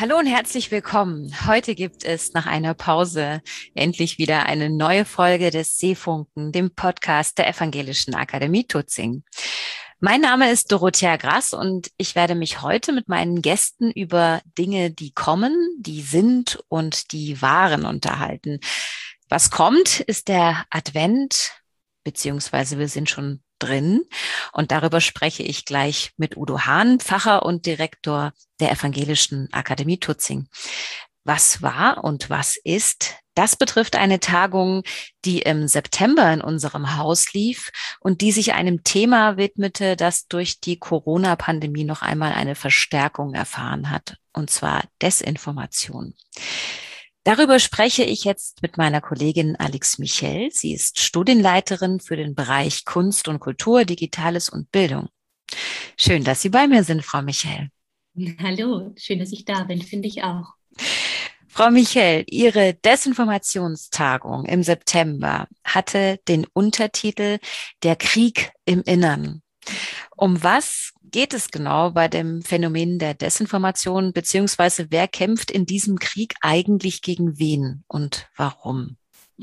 Hallo und herzlich willkommen. Heute gibt es nach einer Pause endlich wieder eine neue Folge des Seefunken, dem Podcast der Evangelischen Akademie Tutzing. Mein Name ist Dorothea Grass und ich werde mich heute mit meinen Gästen über Dinge, die kommen, die sind und die waren unterhalten. Was kommt, ist der Advent, beziehungsweise wir sind schon drin. Und darüber spreche ich gleich mit Udo Hahn, Pfarrer und Direktor der Evangelischen Akademie Tutzing. Was war und was ist? Das betrifft eine Tagung, die im September in unserem Haus lief und die sich einem Thema widmete, das durch die Corona-Pandemie noch einmal eine Verstärkung erfahren hat, und zwar Desinformation. Darüber spreche ich jetzt mit meiner Kollegin Alix Michel. Sie ist Studienleiterin für den Bereich Kunst und Kultur, Digitales und Bildung. Schön, dass Sie bei mir sind, Frau Michel. Hallo, schön, dass ich da bin, finde ich auch. Frau Michel, Ihre Desinformationstagung im September hatte den Untertitel Der Krieg im Innern. Um was geht es genau bei dem Phänomen der Desinformation, beziehungsweise wer kämpft in diesem Krieg eigentlich gegen wen und warum?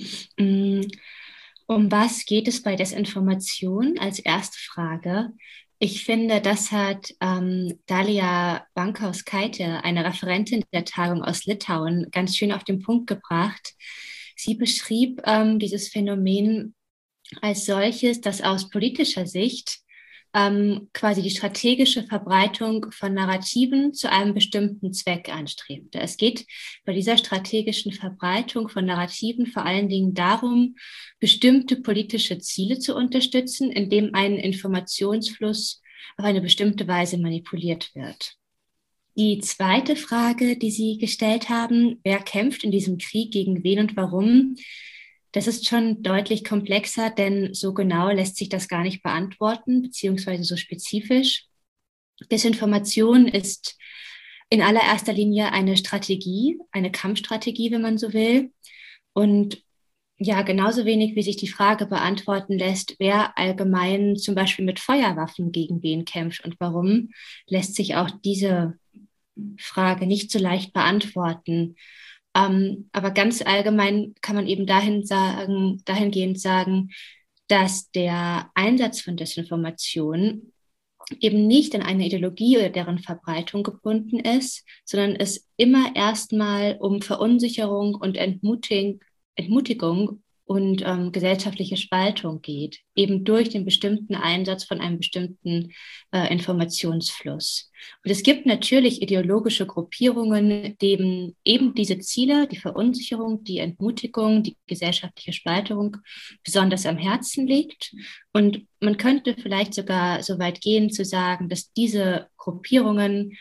Um was geht es bei Desinformation als erste Frage? Ich finde, das hat Dalia Bankauskaite, eine Referentin der Tagung aus Litauen, ganz schön auf den Punkt gebracht. Sie beschrieb dieses Phänomen als solches, das aus politischer Sicht quasi die strategische Verbreitung von Narrativen zu einem bestimmten Zweck anstrebte. Es geht bei dieser strategischen Verbreitung von Narrativen vor allen Dingen darum, bestimmte politische Ziele zu unterstützen, indem ein Informationsfluss auf eine bestimmte Weise manipuliert wird. Die zweite Frage, die Sie gestellt haben, wer kämpft in diesem Krieg gegen wen und warum? Das ist schon deutlich komplexer, denn so genau lässt sich das gar nicht beantworten, beziehungsweise so spezifisch. Desinformation ist in allererster Linie eine Strategie, eine Kampfstrategie, wenn man so will. Und ja, genauso wenig wie sich die Frage beantworten lässt, wer allgemein zum Beispiel mit Feuerwaffen gegen wen kämpft und warum, lässt sich auch diese Frage nicht so leicht beantworten. Aber ganz allgemein kann man eben dahingehend sagen, dass der Einsatz von Desinformation eben nicht an eine Ideologie oder deren Verbreitung gebunden ist, sondern es immer erstmal um Verunsicherung und Entmutigung und gesellschaftliche Spaltung geht, eben durch den bestimmten Einsatz von einem bestimmten Informationsfluss. Und es gibt natürlich ideologische Gruppierungen, denen eben diese Ziele, die Verunsicherung, die Entmutigung, die gesellschaftliche Spaltung besonders am Herzen liegt. Und man könnte vielleicht sogar so weit gehen zu sagen, dass diese Gruppierungen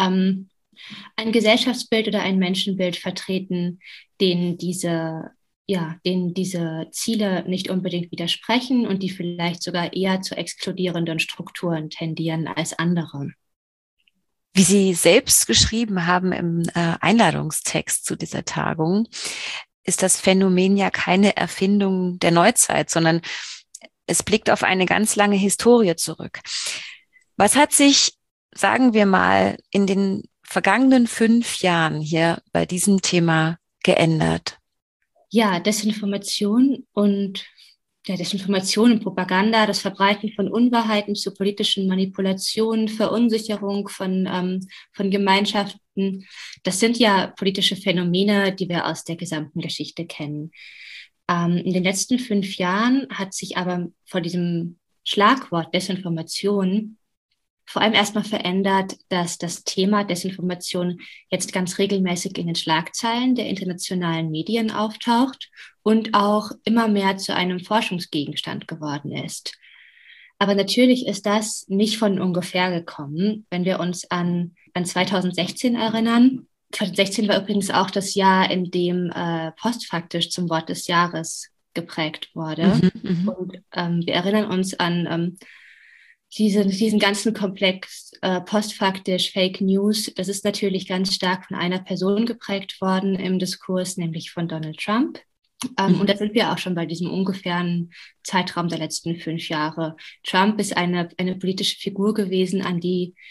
ein Gesellschaftsbild oder ein Menschenbild vertreten, denen denen diese Ziele nicht unbedingt widersprechen und die vielleicht sogar eher zu exkludierenden Strukturen tendieren als andere. Wie Sie selbst geschrieben haben im Einladungstext zu dieser Tagung, ist das Phänomen ja keine Erfindung der Neuzeit, sondern es blickt auf eine ganz lange Historie zurück. Was hat sich, sagen wir mal, in den vergangenen 5 Jahren hier bei diesem Thema geändert? Ja, Desinformation und Propaganda, das Verbreiten von Unwahrheiten zu politischen Manipulationen, Verunsicherung von Gemeinschaften, das sind ja politische Phänomene, die wir aus der gesamten Geschichte kennen. In den letzten 5 Jahren hat sich aber vor diesem Schlagwort Desinformation vor allem erstmal verändert, dass das Thema Desinformation jetzt ganz regelmäßig in den Schlagzeilen der internationalen Medien auftaucht und auch immer mehr zu einem Forschungsgegenstand geworden ist. Aber natürlich ist das nicht von ungefähr gekommen, wenn wir uns an 2016 erinnern. 2016 war übrigens auch das Jahr, in dem postfaktisch zum Wort des Jahres geprägt wurde. Und wir erinnern uns an diesen ganzen Komplex postfaktisch Fake News. Das ist natürlich ganz stark von einer Person geprägt worden im Diskurs, nämlich von Donald Trump. Und da sind wir auch schon bei diesem ungefähren Zeitraum der letzten 5 Jahre. Trump ist eine politische Figur gewesen, an die, wie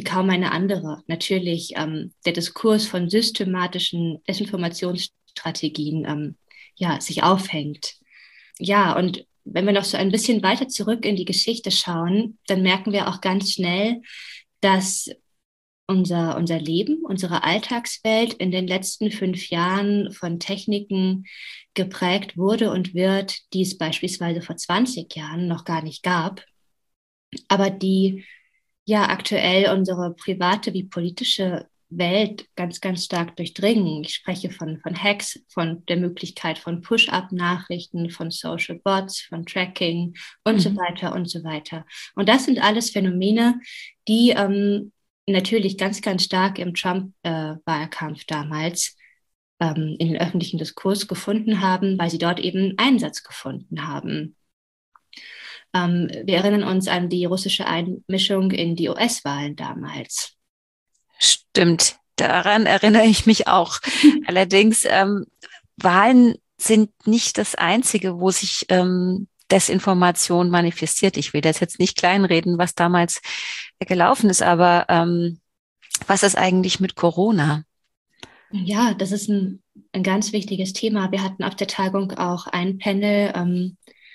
wie kaum eine andere natürlich der Diskurs von systematischen Desinformationsstrategien sich aufhängt. Ja, und wenn wir noch so ein bisschen weiter zurück in die Geschichte schauen, dann merken wir auch ganz schnell, dass unser Leben, unsere Alltagswelt in den letzten 5 Jahren von Techniken geprägt wurde und wird, die es beispielsweise vor 20 Jahren noch gar nicht gab, aber die ja aktuell unsere private wie politische Welt ganz, ganz stark durchdringen. Ich spreche von Hacks, von der Möglichkeit von Push-up-Nachrichten, von Social Bots, von Tracking und so weiter und so weiter. Und das sind alles Phänomene, die natürlich ganz, ganz stark im Trump-Wahlkampf damals in den öffentlichen Diskurs gefunden haben, weil sie dort eben Einsatz gefunden haben. Wir erinnern uns an die russische Einmischung in die US-Wahlen damals. Stimmt, daran erinnere ich mich auch. Allerdings, Wahlen sind nicht das Einzige, wo sich Desinformation manifestiert. Ich will das jetzt nicht kleinreden, was damals gelaufen ist, aber was ist eigentlich mit Corona? Ja, das ist ein ganz wichtiges Thema. Wir hatten auf der Tagung auch ein Panel,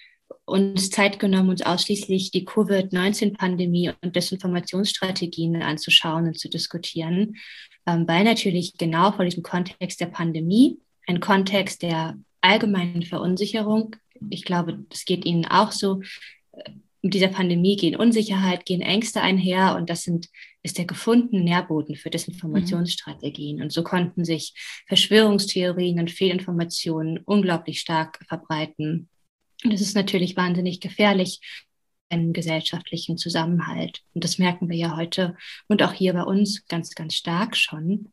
uns Zeit genommen, uns ausschließlich die Covid-19-Pandemie und Desinformationsstrategien anzuschauen und zu diskutieren, weil natürlich genau vor diesem Kontext der Pandemie, ein Kontext der allgemeinen Verunsicherung, ich glaube, das geht Ihnen auch so, mit dieser Pandemie gehen Unsicherheit, gehen Ängste einher und das ist der gefundene Nährboden für Desinformationsstrategien. Und so konnten sich Verschwörungstheorien und Fehlinformationen unglaublich stark verbreiten. Und das ist natürlich wahnsinnig gefährlich im gesellschaftlichen Zusammenhalt. Und das merken wir ja heute und auch hier bei uns ganz, ganz stark schon.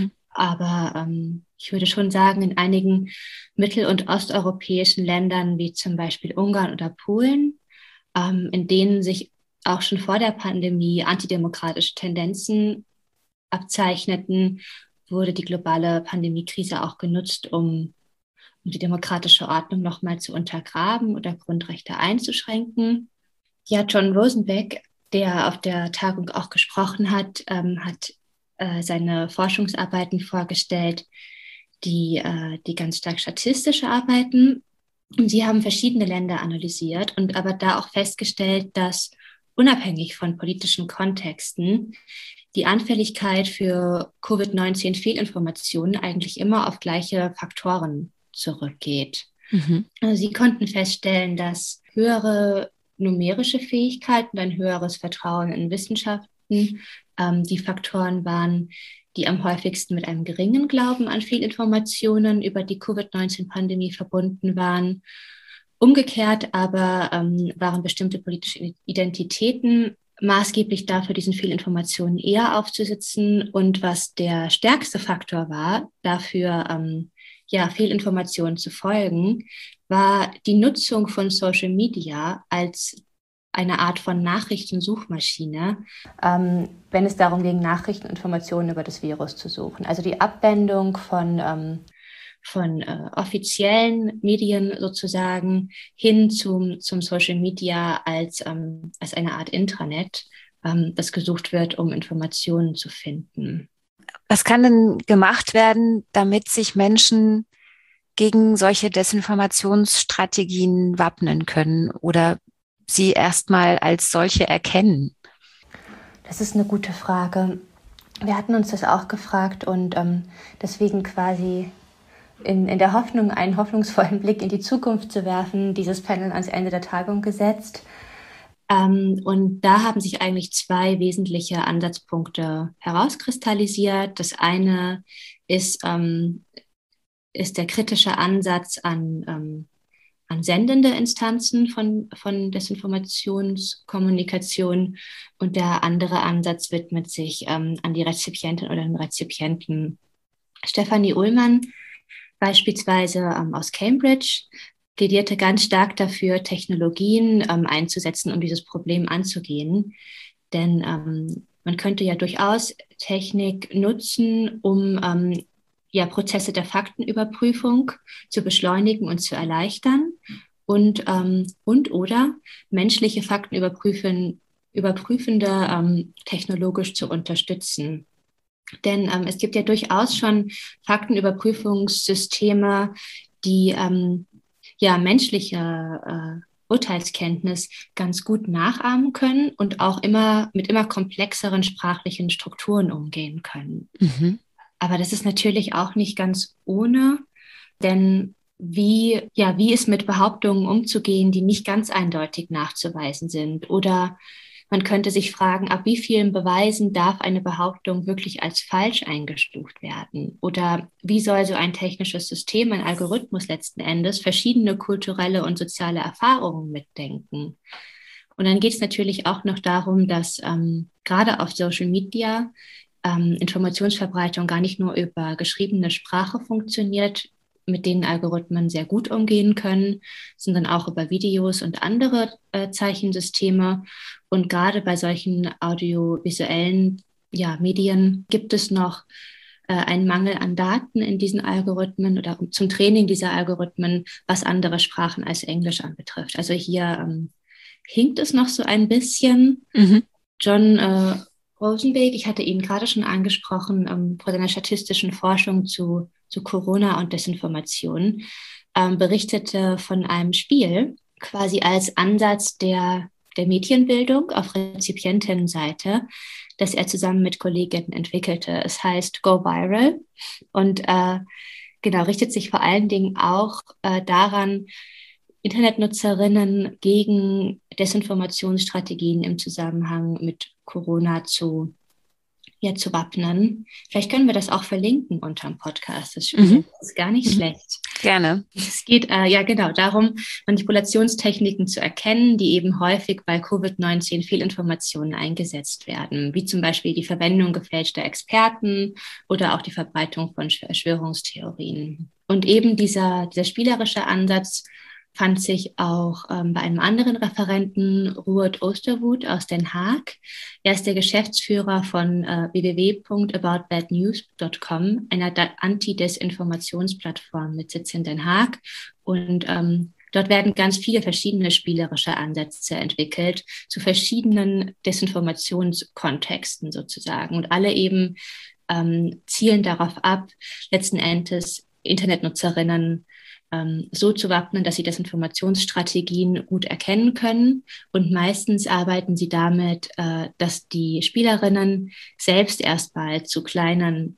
Aber ich würde schon sagen, in einigen mittel- und osteuropäischen Ländern, wie zum Beispiel Ungarn oder Polen, in denen sich auch schon vor der Pandemie antidemokratische Tendenzen abzeichneten, wurde die globale Pandemiekrise auch genutzt, um die demokratische Ordnung nochmal zu untergraben oder Grundrechte einzuschränken. Ja, John Rosenbeck, der auf der Tagung auch gesprochen hat, hat seine Forschungsarbeiten vorgestellt, die ganz stark statistisch arbeiten. Und sie haben verschiedene Länder analysiert und aber da auch festgestellt, dass unabhängig von politischen Kontexten die Anfälligkeit für Covid-19-Fehlinformationen eigentlich immer auf gleiche Faktoren zurückgeht. Also sie konnten feststellen, dass höhere numerische Fähigkeiten, ein höheres Vertrauen in Wissenschaften die Faktoren waren, die am häufigsten mit einem geringen Glauben an Fehlinformationen über die Covid-19-Pandemie verbunden waren. Umgekehrt aber waren bestimmte politische Identitäten maßgeblich dafür, diesen Fehlinformationen eher aufzusitzen. Und was der stärkste Faktor war, dafür Fehlinformationen zu folgen, war die Nutzung von Social Media als eine Art von Nachrichtensuchmaschine, wenn es darum ging, Nachrichteninformationen über das Virus zu suchen. Also die Abwendung von offiziellen Medien sozusagen hin zum Social Media als eine Art Intranet, das gesucht wird, um Informationen zu finden. Was kann denn gemacht werden, damit sich Menschen gegen solche Desinformationsstrategien wappnen können oder sie erstmal als solche erkennen? Das ist eine gute Frage. Wir hatten uns das auch gefragt und deswegen quasi in der Hoffnung, einen hoffnungsvollen Blick in die Zukunft zu werfen, dieses Panel ans Ende der Tagung gesetzt. Und da haben sich eigentlich 2 wesentliche Ansatzpunkte herauskristallisiert. Das eine ist der kritische Ansatz an sendende Instanzen von Desinformationskommunikation und der andere Ansatz widmet sich an die Rezipientin oder den Rezipienten. Stefanie Ullmann beispielsweise aus Cambridge plädierte ganz stark dafür, Technologien einzusetzen, um dieses Problem anzugehen. Denn man könnte ja durchaus Technik nutzen, um Prozesse der Faktenüberprüfung zu beschleunigen und zu erleichtern und oder menschliche Faktenüberprüfungen Überprüfende technologisch zu unterstützen. Denn es gibt ja durchaus schon Faktenüberprüfungssysteme, die menschliche Urteilskenntnis ganz gut nachahmen können und auch mit immer komplexeren sprachlichen Strukturen umgehen können. Mhm. Aber das ist natürlich auch nicht ganz ohne, denn wie ist mit Behauptungen umzugehen, die nicht ganz eindeutig nachzuweisen sind? Oder man könnte sich fragen, ab wie vielen Beweisen darf eine Behauptung wirklich als falsch eingestuft werden? Oder wie soll so ein technisches System, ein Algorithmus letzten Endes, verschiedene kulturelle und soziale Erfahrungen mitdenken? Und dann geht es natürlich auch noch darum, dass gerade auf Social Media Informationsverbreitung gar nicht nur über geschriebene Sprache funktioniert, mit denen Algorithmen sehr gut umgehen können, sondern auch über Videos und andere Zeichensysteme. Und gerade bei solchen audiovisuellen Medien gibt es noch einen Mangel an Daten in diesen Algorithmen oder zum Training dieser Algorithmen, was andere Sprachen als Englisch anbetrifft. Also hier hinkt es noch so ein bisschen. Mhm. John Rosenberg, ich hatte ihn gerade schon angesprochen, vor seiner statistischen Forschung zu Corona und Desinformation, berichtete von einem Spiel, quasi als Ansatz der Medienbildung auf Rezipientenseite, das er zusammen mit Kolleginnen entwickelte. Es heißt Go Viral und richtet sich vor allen Dingen auch daran, Internetnutzerinnen gegen Desinformationsstrategien im Zusammenhang mit Corona zu wappnen. Vielleicht können wir das auch verlinken unterm Podcast, das Spiel. Mhm. Das ist gar nicht schlecht. Gerne. Es geht darum, Manipulationstechniken zu erkennen, die eben häufig bei Covid-19 Fehlinformationen eingesetzt werden, wie zum Beispiel die Verwendung gefälschter Experten oder auch die Verbreitung von Verschwörungstheorien. Und eben dieser spielerische Ansatz fand sich auch bei einem anderen Referenten, Ruud Oosterwood aus Den Haag. Er ist der Geschäftsführer von www.aboutbadnews.com, einer Anti-Desinformationsplattform mit Sitz in Den Haag. Und dort werden ganz viele verschiedene spielerische Ansätze entwickelt zu verschiedenen Desinformationskontexten sozusagen. Und alle eben zielen darauf ab, letzten Endes Internetnutzerinnen so zu wappnen, dass sie Desinformationsstrategien gut erkennen können. Und meistens arbeiten sie damit, dass die Spielerinnen selbst erstmal zu kleinen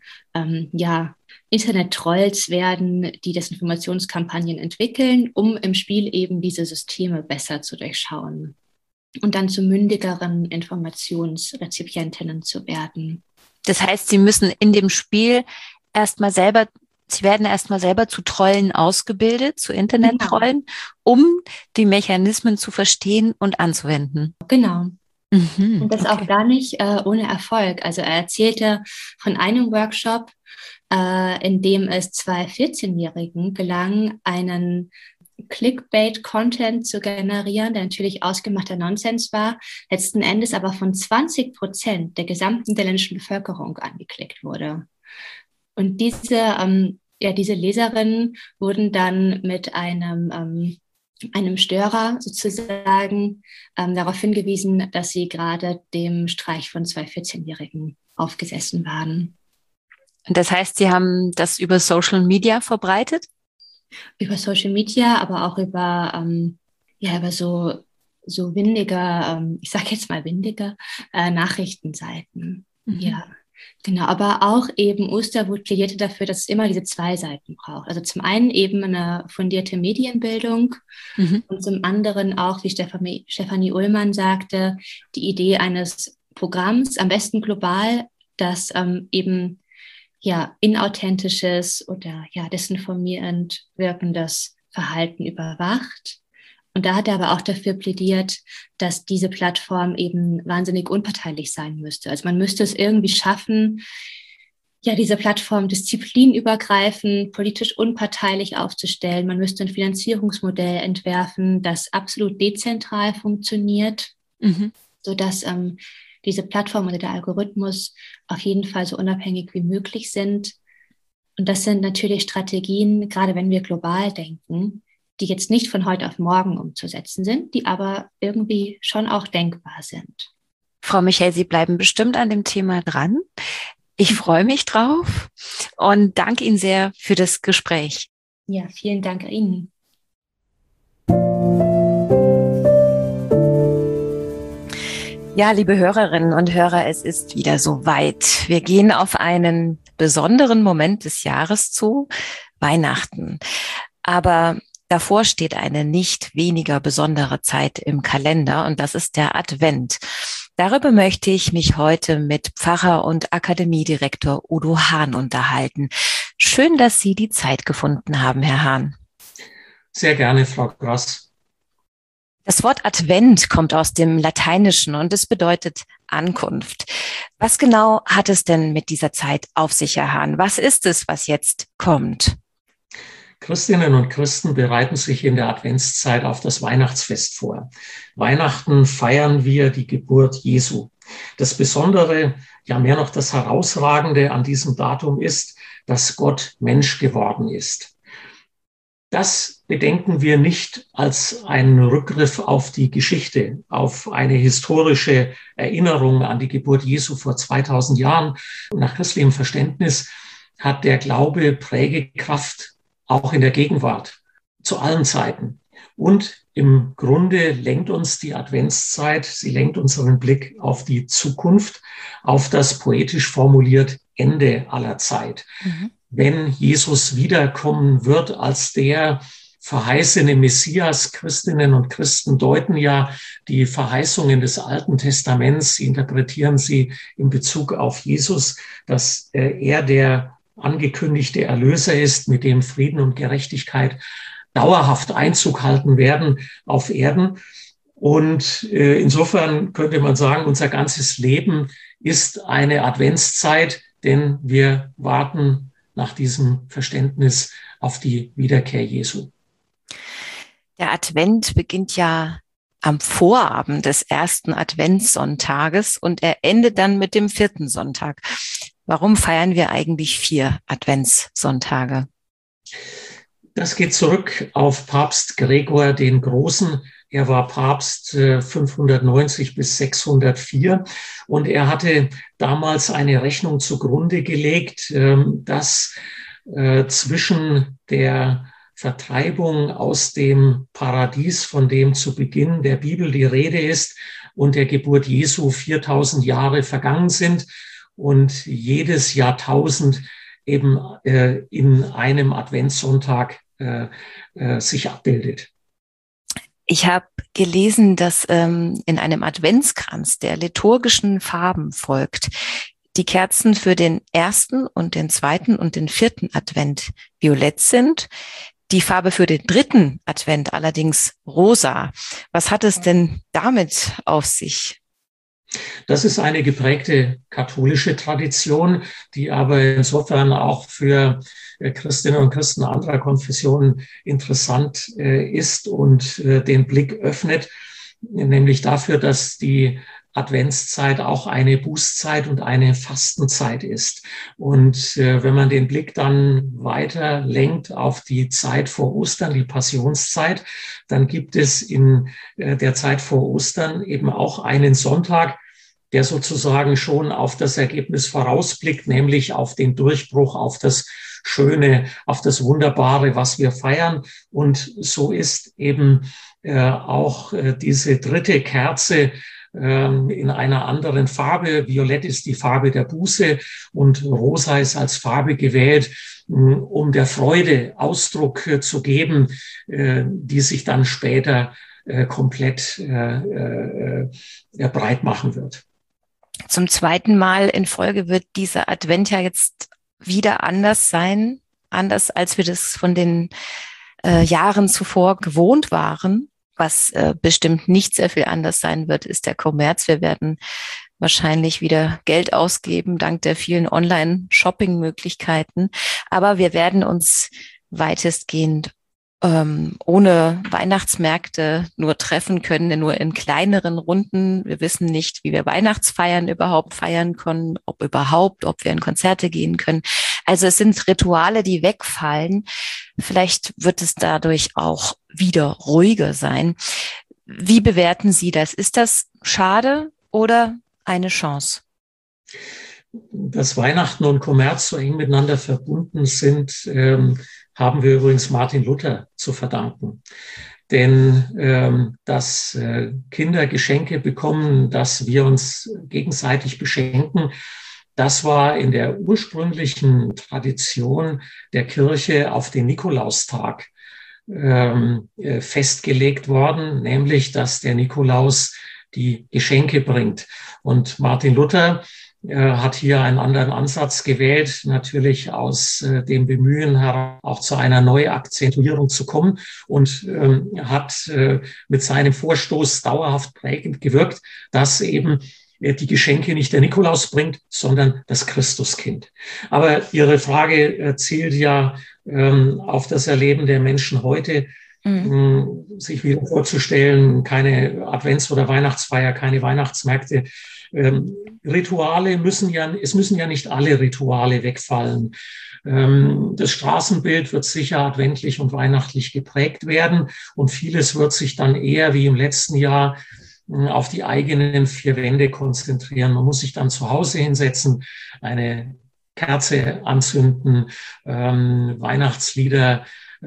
Internet-Trolls werden, die Desinformationskampagnen entwickeln, um im Spiel eben diese Systeme besser zu durchschauen und dann zu mündigeren Informationsrezipientinnen zu werden. Das heißt, sie müssen in dem Spiel Sie werden erstmal selber zu Trollen ausgebildet, zu Internet-Trollen, um die Mechanismen zu verstehen und anzuwenden. Genau. Mhm, und das auch gar nicht ohne Erfolg. Also er erzählte von einem Workshop, in dem es 2 14-Jährigen gelang, einen Clickbait-Content zu generieren, der natürlich ausgemachter Nonsens war, letzten Endes aber von 20% der gesamten niederländischen Bevölkerung angeklickt wurde. Und diese Leserinnen wurden dann mit einem Störer sozusagen darauf hingewiesen, dass sie gerade dem Streich von 2 14-Jährigen aufgesessen waren. Und das heißt, Sie haben das über Social Media verbreitet? Über Social Media, aber auch über so windige, ich sage jetzt mal windige Nachrichtenseiten. Mhm. Ja. Genau, aber auch eben Oosterwood plädierte dafür, dass es immer diese 2 Seiten braucht. Also zum einen eben eine fundierte Medienbildung und zum anderen auch, wie Stefanie Ullmann sagte, die Idee eines Programms, am besten global, das eben inauthentisches oder desinformierend wirkendes Verhalten überwacht. Und da hat er aber auch dafür plädiert, dass diese Plattform eben wahnsinnig unparteilich sein müsste. Also man müsste es irgendwie schaffen, diese Plattform disziplinübergreifend, politisch unparteilich aufzustellen. Man müsste ein Finanzierungsmodell entwerfen, das absolut dezentral funktioniert, sodass diese Plattform oder der Algorithmus auf jeden Fall so unabhängig wie möglich sind. Und das sind natürlich Strategien, gerade wenn wir global denken, die jetzt nicht von heute auf morgen umzusetzen sind, die aber irgendwie schon auch denkbar sind. Frau Michel, Sie bleiben bestimmt an dem Thema dran. Ich freue mich drauf und danke Ihnen sehr für das Gespräch. Ja, vielen Dank Ihnen. Ja, liebe Hörerinnen und Hörer, es ist wieder soweit. Wir gehen auf einen besonderen Moment des Jahres zu, Weihnachten. Aber davor steht eine nicht weniger besondere Zeit im Kalender und das ist der Advent. Darüber möchte ich mich heute mit Pfarrer und Akademiedirektor Udo Hahn unterhalten. Schön, dass Sie die Zeit gefunden haben, Herr Hahn. Sehr gerne, Frau Grass. Das Wort Advent kommt aus dem Lateinischen und es bedeutet Ankunft. Was genau hat es denn mit dieser Zeit auf sich, Herr Hahn? Was ist es, was jetzt kommt? Christinnen und Christen bereiten sich in der Adventszeit auf das Weihnachtsfest vor. Weihnachten feiern wir die Geburt Jesu. Das Besondere, ja mehr noch das Herausragende an diesem Datum ist, dass Gott Mensch geworden ist. Das bedenken wir nicht als einen Rückgriff auf die Geschichte, auf eine historische Erinnerung an die Geburt Jesu vor 2000 Jahren. Und nach christlichem Verständnis hat der Glaube Prägekraft auch in der Gegenwart, zu allen Zeiten. Und im Grunde lenkt uns die Adventszeit, sie lenkt unseren Blick auf die Zukunft, auf das poetisch formuliert Ende aller Zeit. Wenn Jesus wiederkommen wird als der verheißene Messias. Christinnen und Christen deuten ja die Verheißungen des Alten Testaments, interpretieren sie in Bezug auf Jesus, dass er der angekündigte Erlöser ist, mit dem Frieden und Gerechtigkeit dauerhaft Einzug halten werden auf Erden. Und insofern könnte man sagen, unser ganzes Leben ist eine Adventszeit, denn wir warten nach diesem Verständnis auf die Wiederkehr Jesu. Der Advent beginnt ja am Vorabend des ersten Adventssonntages und er endet dann mit dem 4. Sonntag. Warum feiern wir eigentlich 4 Adventssonntage? Das geht zurück auf Papst Gregor den Großen. Er war Papst 590 bis 604 und er hatte damals eine Rechnung zugrunde gelegt, dass zwischen der Vertreibung aus dem Paradies, von dem zu Beginn der Bibel die Rede ist, und der Geburt Jesu 4000 Jahre vergangen sind und jedes Jahrtausend eben in einem Adventssonntag sich abbildet. Ich habe gelesen, dass in einem Adventskranz, der liturgischen Farben folgt, die Kerzen für den 1. und den 2. und den 4. Advent violett sind, die Farbe für den 3. Advent allerdings rosa. Was hat es denn damit auf sich? Das ist eine geprägte katholische Tradition, die aber insofern auch für Christinnen und Christen anderer Konfessionen interessant ist und den Blick öffnet, nämlich dafür, dass die Adventszeit auch eine Bußzeit und eine Fastenzeit ist. Und wenn man den Blick dann weiter lenkt auf die Zeit vor Ostern, die Passionszeit, dann gibt es in der Zeit vor Ostern eben auch einen Sonntag, der sozusagen schon auf das Ergebnis vorausblickt, nämlich auf den Durchbruch, auf das Schöne, auf das Wunderbare, was wir feiern. Und so ist eben auch diese 3. Kerze in einer anderen Farbe. Violett ist die Farbe der Buße und rosa ist als Farbe gewählt, um der Freude Ausdruck zu geben, die sich dann später komplett breit machen wird. Zum 2. Mal in Folge wird dieser Advent ja jetzt wieder anders sein, anders als wir das von den Jahren zuvor gewohnt waren. Was bestimmt nicht sehr viel anders sein wird, ist der Kommerz. Wir werden wahrscheinlich wieder Geld ausgeben, dank der vielen Online-Shopping-Möglichkeiten. Aber wir werden uns weitestgehend ohne Weihnachtsmärkte nur treffen können, nur in kleineren Runden. Wir wissen nicht, wie wir Weihnachtsfeiern überhaupt feiern können, ob wir in Konzerte gehen können. Also es sind Rituale, die wegfallen. Vielleicht wird es dadurch auch wieder ruhiger sein. Wie bewerten Sie das? Ist das schade oder eine Chance? Dass Weihnachten und Kommerz so eng miteinander verbunden sind, haben wir übrigens Martin Luther zu verdanken. Denn dass Kinder Geschenke bekommen, dass wir uns gegenseitig beschenken, das war in der ursprünglichen Tradition der Kirche auf den Nikolaustag festgelegt worden, nämlich dass der Nikolaus die Geschenke bringt. Und Martin Luther hat hier einen anderen Ansatz gewählt, natürlich aus dem Bemühen heraus auch zu einer Neuakzentuierung zu kommen und hat mit seinem Vorstoß dauerhaft prägend gewirkt, dass eben die Geschenke nicht der Nikolaus bringt, sondern das Christuskind. Aber Ihre Frage zielt ja auf das Erleben der Menschen heute, sich wieder vorzustellen, keine Advents- oder Weihnachtsfeier, keine Weihnachtsmärkte. Rituale es müssen ja nicht alle Rituale wegfallen. Das Straßenbild wird sicher adventlich und weihnachtlich geprägt werden und vieles wird sich dann eher wie im letzten Jahr auf die eigenen vier Wände konzentrieren. Man muss sich dann zu Hause hinsetzen, eine Kerze anzünden, Weihnachtslieder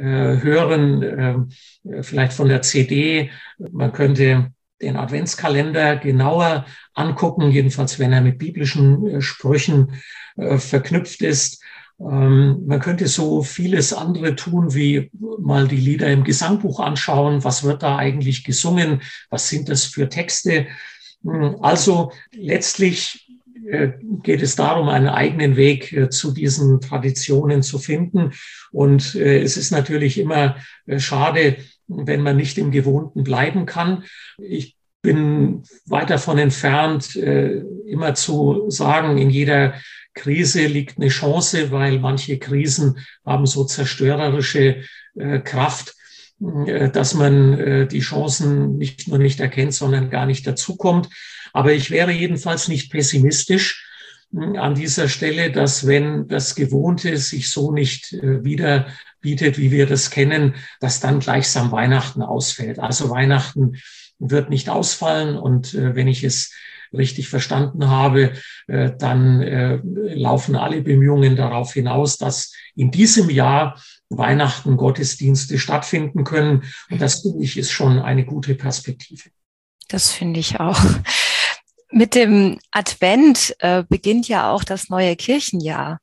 hören, vielleicht von der CD. Man könnte den Adventskalender genauer angucken, jedenfalls wenn er mit biblischen Sprüchen verknüpft ist. Man könnte so vieles andere tun, wie mal die Lieder im Gesangbuch anschauen. Was wird da eigentlich gesungen? Was sind das für Texte? Also letztlich geht es darum, einen eigenen Weg zu diesen Traditionen zu finden. Und es ist natürlich immer schade, wenn man nicht im Gewohnten bleiben kann. Ich bin weit davon entfernt, immer zu sagen, in jeder Krise liegt eine Chance, weil manche Krisen haben so zerstörerische Kraft, dass man die Chancen nicht nur nicht erkennt, sondern gar nicht dazukommt. Aber ich wäre jedenfalls nicht pessimistisch an dieser Stelle, dass wenn das Gewohnte sich so nicht wieder bietet, wie wir das kennen, dass dann gleichsam Weihnachten ausfällt. Also Weihnachten wird nicht ausfallen und wenn ich es richtig verstanden habe, dann laufen alle Bemühungen darauf hinaus, dass in diesem Jahr Weihnachten Gottesdienste stattfinden können. Und das, finde ich, ist schon eine gute Perspektive. Das finde ich auch. Mit dem Advent beginnt ja auch das neue Kirchenjahr.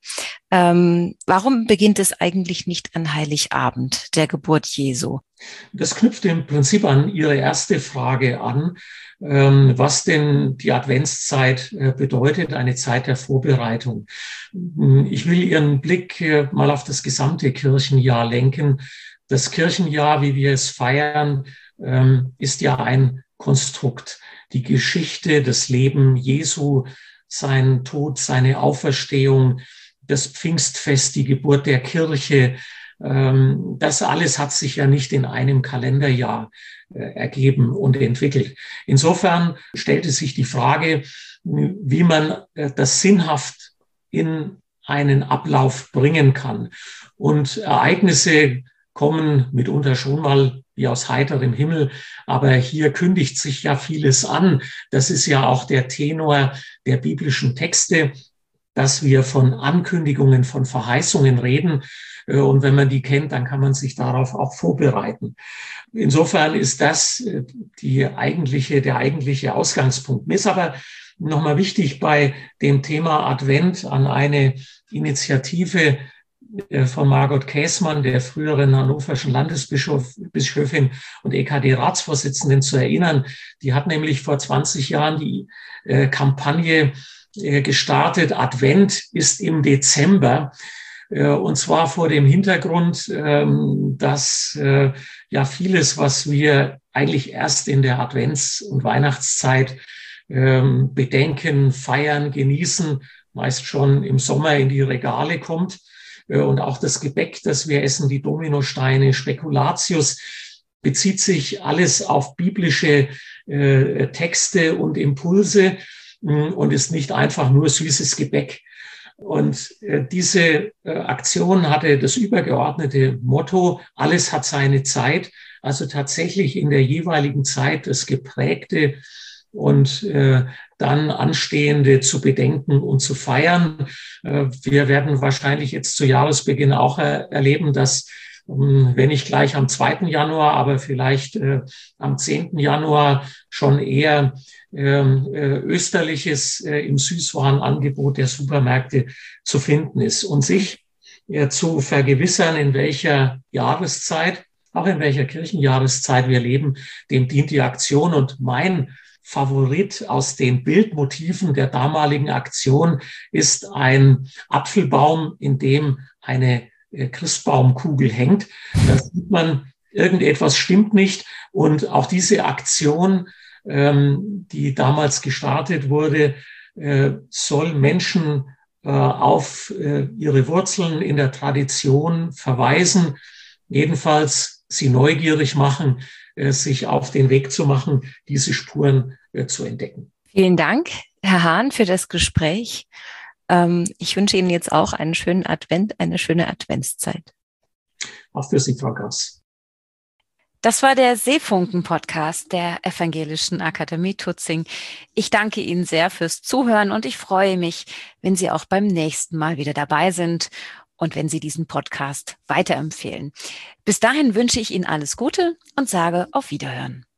Warum beginnt es eigentlich nicht an Heiligabend, der Geburt Jesu? Das knüpft im Prinzip an Ihre erste Frage an, was denn die Adventszeit bedeutet, eine Zeit der Vorbereitung. Ich will Ihren Blick mal auf das gesamte Kirchenjahr lenken. Das Kirchenjahr, wie wir es feiern, ist ja ein Konstrukt. Die Geschichte, das Leben Jesu, sein Tod, seine Auferstehung, das Pfingstfest, die Geburt der Kirche, das alles hat sich ja nicht in einem Kalenderjahr ergeben und entwickelt. Insofern stellte sich die Frage, wie man das sinnhaft in einen Ablauf bringen kann. Und Ereignisse kommen mitunter schon mal wie aus heiterem Himmel, aber hier kündigt sich ja vieles an. Das ist ja auch der Tenor der biblischen Texte, dass wir von Ankündigungen, von Verheißungen reden. Und wenn man die kennt, dann kann man sich darauf auch vorbereiten. Insofern ist das der eigentliche Ausgangspunkt. Mir ist aber nochmal wichtig, bei dem Thema Advent an eine Initiative von Margot Käßmann, der früheren hannoverschen Landesbischöfin und EKD-Ratsvorsitzenden, zu erinnern. Die hat nämlich vor 20 Jahren die Kampagne gestartet, Advent ist im Dezember. Und zwar vor dem Hintergrund, dass ja vieles, was wir eigentlich erst in der Advents- und Weihnachtszeit bedenken, feiern, genießen, meist schon im Sommer in die Regale kommt. Und auch das Gebäck, das wir essen, die Dominosteine, Spekulatius, bezieht sich alles auf biblische Texte und Impulse und ist nicht einfach nur süßes Gebäck. Und diese Aktion hatte das übergeordnete Motto, alles hat seine Zeit, also tatsächlich in der jeweiligen Zeit das Geprägte und dann Anstehende zu bedenken und zu feiern. Wir werden wahrscheinlich jetzt zu Jahresbeginn auch erleben, dass wenn nicht gleich am 2. Januar, aber vielleicht am 10. Januar schon eher österliches im Süßwarenangebot der Supermärkte zu finden ist. Und sich zu vergewissern, in welcher Jahreszeit, auch in welcher Kirchenjahreszeit wir leben, dem dient die Aktion. Und mein Favorit aus den Bildmotiven der damaligen Aktion ist ein Apfelbaum, in dem eine Christbaumkugel hängt. Da sieht man, irgendetwas stimmt nicht. Und auch diese Aktion, die damals gestartet wurde, soll Menschen auf ihre Wurzeln in der Tradition verweisen, jedenfalls sie neugierig machen, sich auf den Weg zu machen, diese Spuren zu entdecken. Vielen Dank, Herr Hahn, für das Gespräch. Ich wünsche Ihnen jetzt auch einen schönen Advent, eine schöne Adventszeit. Auch für Sie, Frau Gass. Das war der Seefunken-Podcast der Evangelischen Akademie Tutzing. Ich danke Ihnen sehr fürs Zuhören und ich freue mich, wenn Sie auch beim nächsten Mal wieder dabei sind und wenn Sie diesen Podcast weiterempfehlen. Bis dahin wünsche ich Ihnen alles Gute und sage auf Wiederhören.